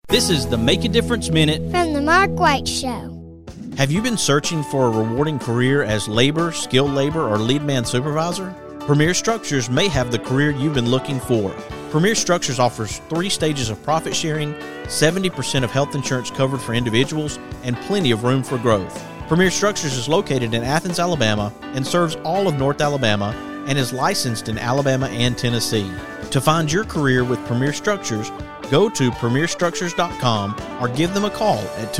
This is the Make a Difference Minute from the Mark White Show. Have you been searching for a rewarding career as labor, skilled labor, or lead man supervisor? Premier Structures may have the career you've been looking for. Premier Structures offers 3 stages of profit sharing, 70% of health insurance covered for individuals, and plenty of room for growth. Premier Structures is located in Athens, Alabama, and serves all of North Alabama and is licensed in Alabama and Tennessee. To find your career with Premier Structures, go to premierstructures.com or give them a call at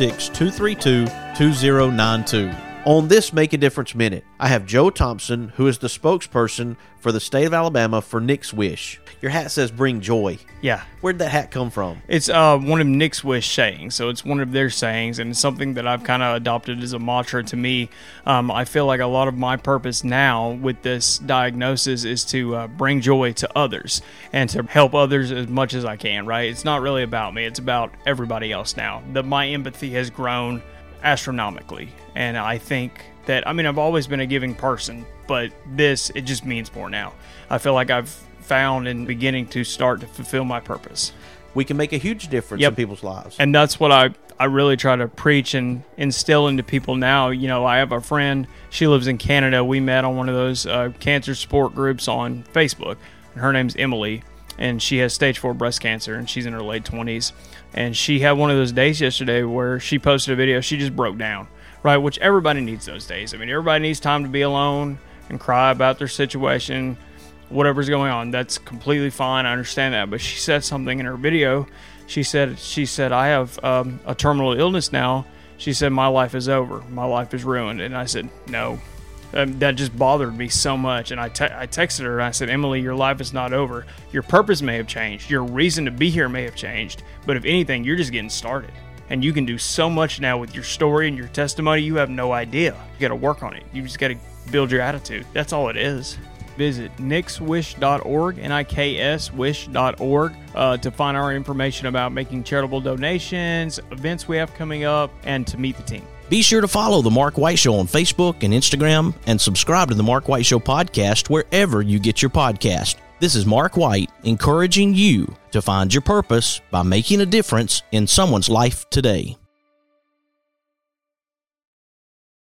256-232-2092. On this Make a Difference Minute, I have Joe Thompson, who is the spokesperson for the state of Alabama for Nick's Wish. Your hat says bring joy. Yeah. Where'd that hat come from? It's one of Nick's Wish sayings. So it's one of their sayings, and it's something that I've kind of adopted as a mantra to me. I feel like a lot of my purpose now with this diagnosis is to bring joy to others and to help others as much as I can, right? It's not really about me. It's about everybody else now. My empathy has grown astronomically, and I think that, I've always been a giving person, but it just means more now. I feel like I've found and beginning to start to fulfill my purpose. We can make a huge difference in people's lives. And that's what I really try to preach and instill into people now. You know, I have a friend, she lives in Canada. We met on one of those cancer support groups on Facebook, and her name's Emily, and she has stage 4 breast cancer, and she's in her late 20s. And she had one of those days yesterday where she posted a video. She just broke down, right? Which everybody needs those days. Everybody needs time to be alone and cry about their situation, whatever's going on. That's completely fine. I understand that. But she said something in her video. She said, I have a terminal illness now. She said, my life is over. My life is ruined. And I said, no. That just bothered me so much. And I texted her and I said, Emily, your life is not over. Your purpose may have changed. Your reason to be here may have changed. But if anything, you're just getting started. And you can do so much now with your story and your testimony. You have no idea. You got to work on it. You just got to build your attitude. That's all it is. Visit nickswish.org, nikswish.org, to find our information about making charitable donations, events we have coming up, and to meet the team. Be sure to follow The Mark White Show on Facebook and Instagram, and subscribe to The Mark White Show podcast wherever you get your podcast. This is Mark White, encouraging you to find your purpose by making a difference in someone's life today.